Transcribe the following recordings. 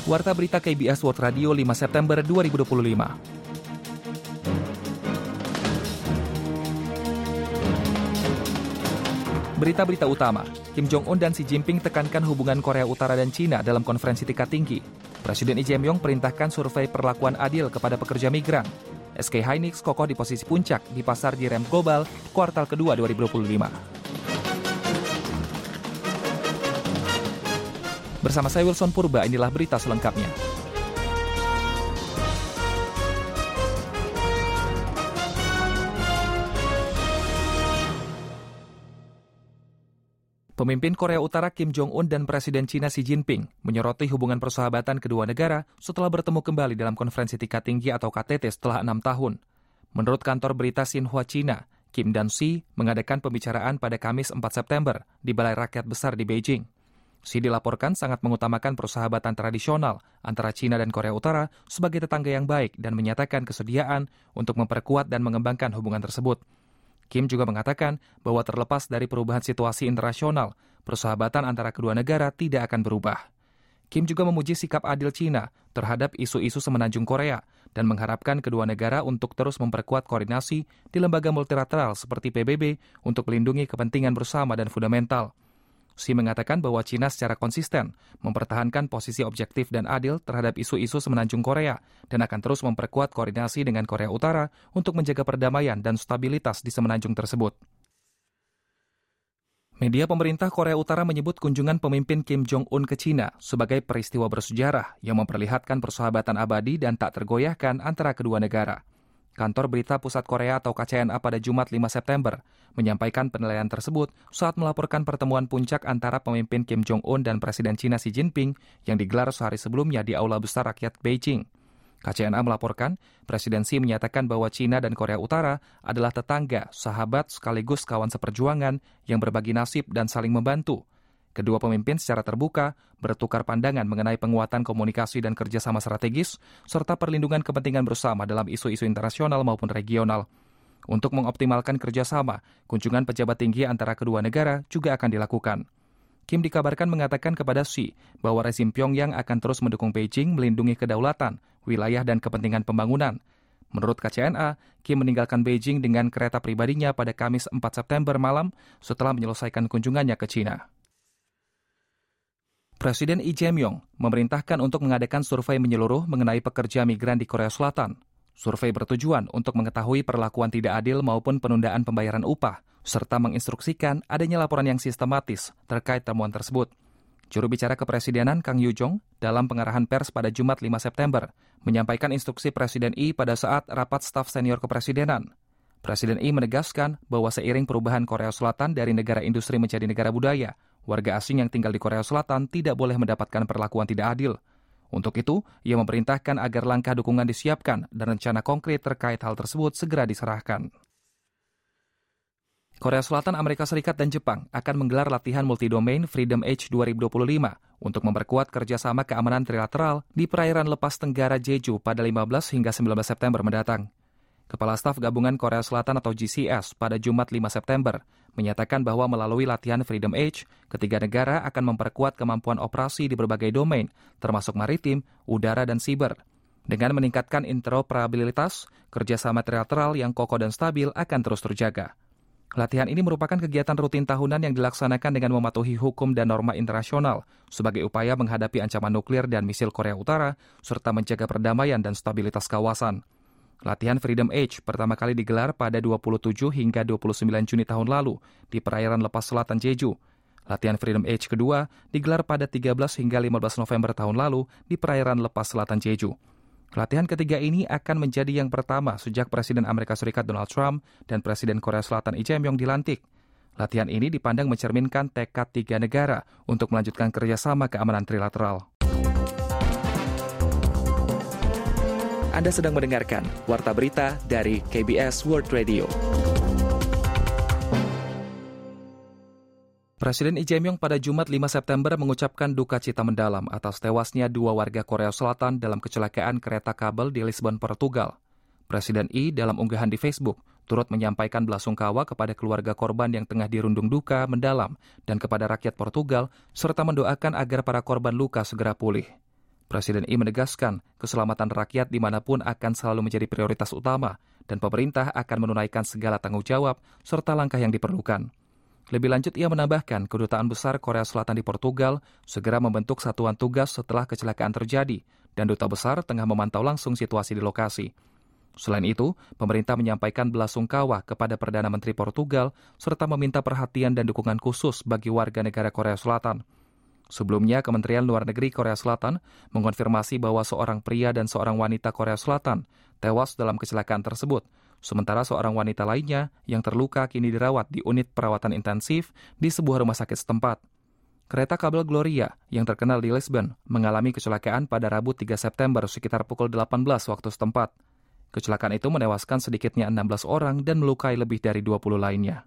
Warta Berita KBS World Radio 5 September 2025. Berita-berita utama, Kim Jong-un dan Xi Jinping tekankan hubungan Korea Utara dan China dalam konferensi tingkat tinggi. Presiden Lee Jae-myung perintahkan survei perlakuan adil kepada pekerja migran. SK Hynix kokoh di posisi puncak di pasar direm global kuartal kedua 2025. Bersama saya Wilson Purba, inilah berita selengkapnya. Pemimpin Korea Utara Kim Jong-un dan Presiden China Xi Jinping menyoroti hubungan persahabatan kedua negara setelah bertemu kembali dalam konferensi tingkat tinggi atau KTT setelah 6 tahun. Menurut kantor berita Xinhua China, Kim dan Xi mengadakan pembicaraan pada Kamis 4 September di Balai Rakyat Besar di Beijing. Xi dilaporkan sangat mengutamakan persahabatan tradisional antara China dan Korea Utara sebagai tetangga yang baik dan menyatakan kesediaan untuk memperkuat dan mengembangkan hubungan tersebut. Kim juga mengatakan bahwa terlepas dari perubahan situasi internasional, persahabatan antara kedua negara tidak akan berubah. Kim juga memuji sikap adil China terhadap isu-isu semenanjung Korea dan mengharapkan kedua negara untuk terus memperkuat koordinasi di lembaga multilateral seperti PBB untuk melindungi kepentingan bersama dan fundamental. Xi mengatakan bahwa China secara konsisten mempertahankan posisi objektif dan adil terhadap isu-isu semenanjung Korea dan akan terus memperkuat koordinasi dengan Korea Utara untuk menjaga perdamaian dan stabilitas di semenanjung tersebut. Media pemerintah Korea Utara menyebut kunjungan pemimpin Kim Jong-un ke China sebagai peristiwa bersejarah yang memperlihatkan persahabatan abadi dan tak tergoyahkan antara kedua negara. Kantor Berita Pusat Korea atau KCNA pada Jumat 5 September menyampaikan penilaian tersebut saat melaporkan pertemuan puncak antara pemimpin Kim Jong-un dan Presiden China Xi Jinping yang digelar sehari sebelumnya di Aula Besar Rakyat Beijing. KCNA melaporkan, Presiden Xi menyatakan bahwa China dan Korea Utara adalah tetangga, sahabat sekaligus kawan seperjuangan yang berbagi nasib dan saling membantu. Kedua pemimpin secara terbuka bertukar pandangan mengenai penguatan komunikasi dan kerjasama strategis, serta perlindungan kepentingan bersama dalam isu-isu internasional maupun regional. Untuk mengoptimalkan kerjasama, kunjungan pejabat tinggi antara kedua negara juga akan dilakukan. Kim dikabarkan mengatakan kepada Xi bahwa rezim Pyongyang akan terus mendukung Beijing melindungi kedaulatan, wilayah dan kepentingan pembangunan. Menurut KCNA, Kim meninggalkan Beijing dengan kereta pribadinya pada Kamis 4 September malam setelah menyelesaikan kunjungannya ke China. Presiden Lee Jae-myung memerintahkan untuk mengadakan survei menyeluruh mengenai pekerja migran di Korea Selatan. Survei bertujuan untuk mengetahui perlakuan tidak adil maupun penundaan pembayaran upah, serta menginstruksikan adanya laporan yang sistematis terkait temuan tersebut. Juru bicara Kepresidenan Kang Yoo-jong dalam pengarahan pers pada Jumat 5 September menyampaikan instruksi Presiden Lee pada saat rapat staf senior Kepresidenan. Presiden Lee menegaskan bahwa seiring perubahan Korea Selatan dari negara industri menjadi negara budaya, warga asing yang tinggal di Korea Selatan tidak boleh mendapatkan perlakuan tidak adil. Untuk itu, ia memerintahkan agar langkah dukungan disiapkan dan rencana konkret terkait hal tersebut segera diserahkan. Korea Selatan, Amerika Serikat, dan Jepang akan menggelar latihan multidomain Freedom Age 2025 untuk memperkuat kerjasama keamanan trilateral di perairan lepas Tenggara Jeju pada 15 hingga 19 September mendatang. Kepala Staf Gabungan Korea Selatan atau GCS pada Jumat 5 September menyatakan bahwa melalui latihan Freedom Age, ketiga negara akan memperkuat kemampuan operasi di berbagai domain, termasuk maritim, udara, dan siber. Dengan meningkatkan interoperabilitas, kerjasama trilateral yang kokoh dan stabil akan terus terjaga. Latihan ini merupakan kegiatan rutin tahunan yang dilaksanakan dengan mematuhi hukum dan norma internasional sebagai upaya menghadapi ancaman nuklir dan misil Korea Utara, serta menjaga perdamaian dan stabilitas kawasan. Latihan Freedom Age pertama kali digelar pada 27 hingga 29 Juni tahun lalu di perairan lepas selatan Jeju. Latihan Freedom Age kedua digelar pada 13 hingga 15 November tahun lalu di perairan lepas selatan Jeju. Latihan ketiga ini akan menjadi yang pertama sejak Presiden Amerika Serikat Donald Trump dan Presiden Korea Selatan Lee Jae-myung dilantik. Latihan ini dipandang mencerminkan tekad tiga negara untuk melanjutkan kerjasama keamanan trilateral. Anda sedang mendengarkan Warta Berita dari KBS World Radio. Presiden Lee Jae-myung pada Jumat 5 September mengucapkan duka cita mendalam atas tewasnya dua warga Korea Selatan dalam kecelakaan kereta kabel di Lisbon, Portugal. Presiden Lee dalam unggahan di Facebook turut menyampaikan belasungkawa kepada keluarga korban yang tengah dirundung duka mendalam dan kepada rakyat Portugal, serta mendoakan agar para korban luka segera pulih. Presiden Lee menegaskan keselamatan rakyat dimanapun akan selalu menjadi prioritas utama dan pemerintah akan menunaikan segala tanggung jawab serta langkah yang diperlukan. Lebih lanjut, ia menambahkan Kedutaan Besar Korea Selatan di Portugal segera membentuk satuan tugas setelah kecelakaan terjadi dan Duta Besar tengah memantau langsung situasi di lokasi. Selain itu, pemerintah menyampaikan belasungkawa kepada Perdana Menteri Portugal serta meminta perhatian dan dukungan khusus bagi warga negara Korea Selatan. Sebelumnya, Kementerian Luar Negeri Korea Selatan mengonfirmasi bahwa seorang pria dan seorang wanita Korea Selatan tewas dalam kecelakaan tersebut, sementara seorang wanita lainnya yang terluka kini dirawat di unit perawatan intensif di sebuah rumah sakit setempat. Kereta kabel Gloria yang terkenal di Lisbon mengalami kecelakaan pada Rabu 3 September sekitar pukul 18 waktu setempat. Kecelakaan itu menewaskan sedikitnya 16 orang dan melukai lebih dari 20 lainnya.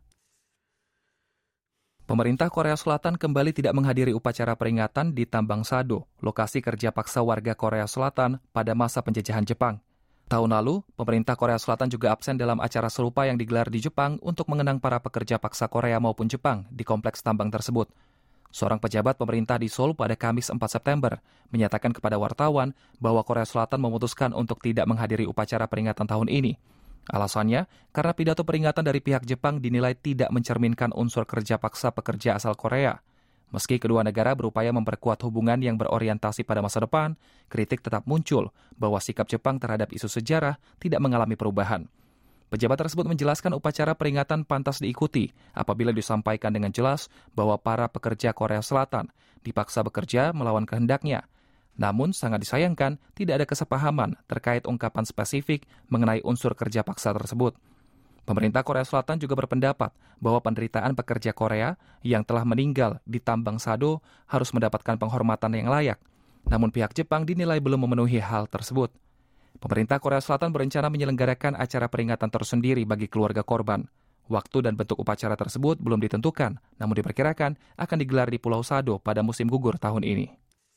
Pemerintah Korea Selatan kembali tidak menghadiri upacara peringatan di Tambang Sado, lokasi kerja paksa warga Korea Selatan pada masa penjajahan Jepang. Tahun lalu, pemerintah Korea Selatan juga absen dalam acara serupa yang digelar di Jepang untuk mengenang para pekerja paksa Korea maupun Jepang di kompleks tambang tersebut. Seorang pejabat pemerintah di Seoul pada Kamis 4 September menyatakan kepada wartawan bahwa Korea Selatan memutuskan untuk tidak menghadiri upacara peringatan tahun ini. Alasannya, karena pidato peringatan dari pihak Jepang dinilai tidak mencerminkan unsur kerja paksa pekerja asal Korea. Meski kedua negara berupaya memperkuat hubungan yang berorientasi pada masa depan, kritik tetap muncul bahwa sikap Jepang terhadap isu sejarah tidak mengalami perubahan. Pejabat tersebut menjelaskan upacara peringatan pantas diikuti apabila disampaikan dengan jelas bahwa para pekerja Korea Selatan dipaksa bekerja melawan kehendaknya. Namun, sangat disayangkan tidak ada kesepahaman terkait ungkapan spesifik mengenai unsur kerja paksa tersebut. Pemerintah Korea Selatan juga berpendapat bahwa penderitaan pekerja Korea yang telah meninggal di tambang Sado harus mendapatkan penghormatan yang layak. Namun pihak Jepang dinilai belum memenuhi hal tersebut. Pemerintah Korea Selatan berencana menyelenggarakan acara peringatan tersendiri bagi keluarga korban. Waktu dan bentuk upacara tersebut belum ditentukan, namun diperkirakan akan digelar di Pulau Sado pada musim gugur tahun ini.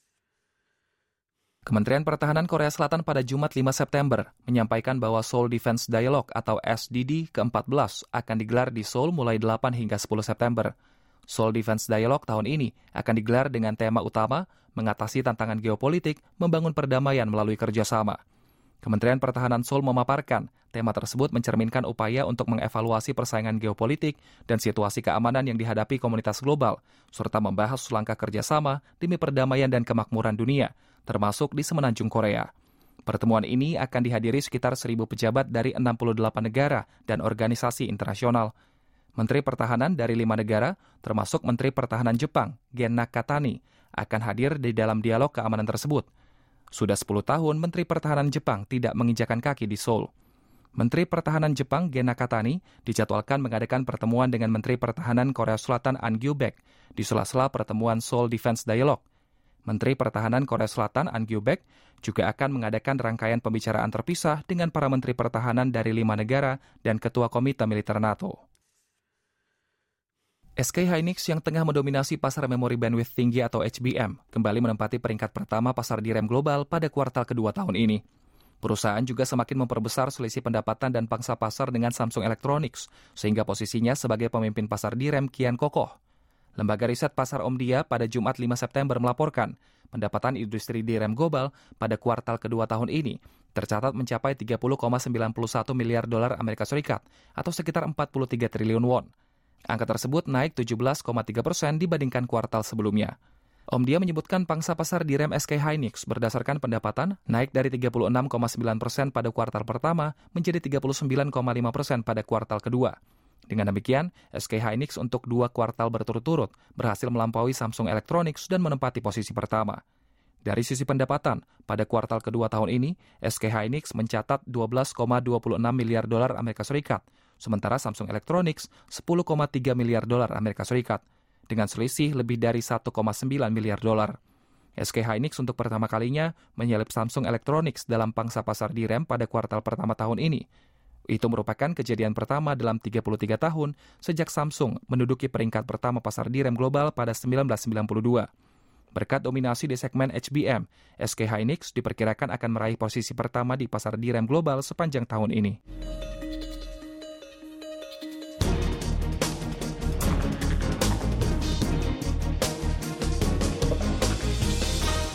Kementerian Pertahanan Korea Selatan pada Jumat 5 September menyampaikan bahwa Seoul Defense Dialogue atau SDD ke-14 akan digelar di Seoul mulai 8 hingga 10 September. Seoul Defense Dialogue tahun ini akan digelar dengan tema utama mengatasi tantangan geopolitik, membangun perdamaian melalui kerjasama. Kementerian Pertahanan Seoul memaparkan tema tersebut mencerminkan upaya untuk mengevaluasi persaingan geopolitik dan situasi keamanan yang dihadapi komunitas global, serta membahas langkah kerjasama demi perdamaian dan kemakmuran dunia, termasuk di semenanjung Korea. Pertemuan ini akan dihadiri sekitar 1.000 pejabat dari 68 negara dan organisasi internasional. Menteri Pertahanan dari 5 negara, termasuk Menteri Pertahanan Jepang, Gen Nakatani, akan hadir di dalam dialog keamanan tersebut. Sudah 10 tahun Menteri Pertahanan Jepang tidak menginjakan kaki di Seoul. Menteri Pertahanan Jepang Gen Nakatani dijadwalkan mengadakan pertemuan dengan Menteri Pertahanan Korea Selatan An Gyu-baek di sela-sela pertemuan Seoul Defense Dialogue. Menteri Pertahanan Korea Selatan An Gyu-baek juga akan mengadakan rangkaian pembicaraan terpisah dengan para Menteri Pertahanan dari 5 negara dan Ketua Komite Militer NATO. SK Hynix yang tengah mendominasi pasar memori bandwidth tinggi atau HBM kembali menempati peringkat pertama pasar DRAM global pada kuartal kedua tahun ini. Perusahaan juga semakin memperbesar selisih pendapatan dan pangsa pasar dengan Samsung Electronics, sehingga posisinya sebagai pemimpin pasar DRAM kian kokoh. Lembaga riset pasar Omdia pada Jumat 5 September melaporkan, pendapatan industri DRAM global pada kuartal kedua tahun ini tercatat mencapai 30,91 miliar dolar Amerika Serikat atau sekitar 43 triliun won. Angka tersebut naik 17,3% dibandingkan kuartal sebelumnya. Omdia menyebutkan pangsa pasar DRAM SK Hynix berdasarkan pendapatan naik dari 36,9% pada kuartal pertama menjadi 39,5% pada kuartal kedua. Dengan demikian, SK Hynix untuk 2 kuartal berturut-turut berhasil melampaui Samsung Electronics dan menempati posisi pertama. Dari sisi pendapatan, pada kuartal kedua tahun ini, SK Hynix mencatat 12,26 miliar dolar Amerika Serikat, sementara Samsung Electronics 10,3 miliar dolar Amerika Serikat, dengan selisih lebih dari 1,9 miliar dolar. SK Hynix untuk pertama kalinya menyalip Samsung Electronics dalam pangsa pasar DRAM pada kuartal pertama tahun ini. Itu merupakan kejadian pertama dalam 33 tahun sejak Samsung menduduki peringkat pertama pasar DRAM global pada 1992. Berkat dominasi di segmen HBM, SK Hynix diperkirakan akan meraih posisi pertama di pasar DRAM global sepanjang tahun ini.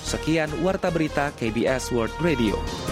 Sekian Warta Berita KBS World Radio.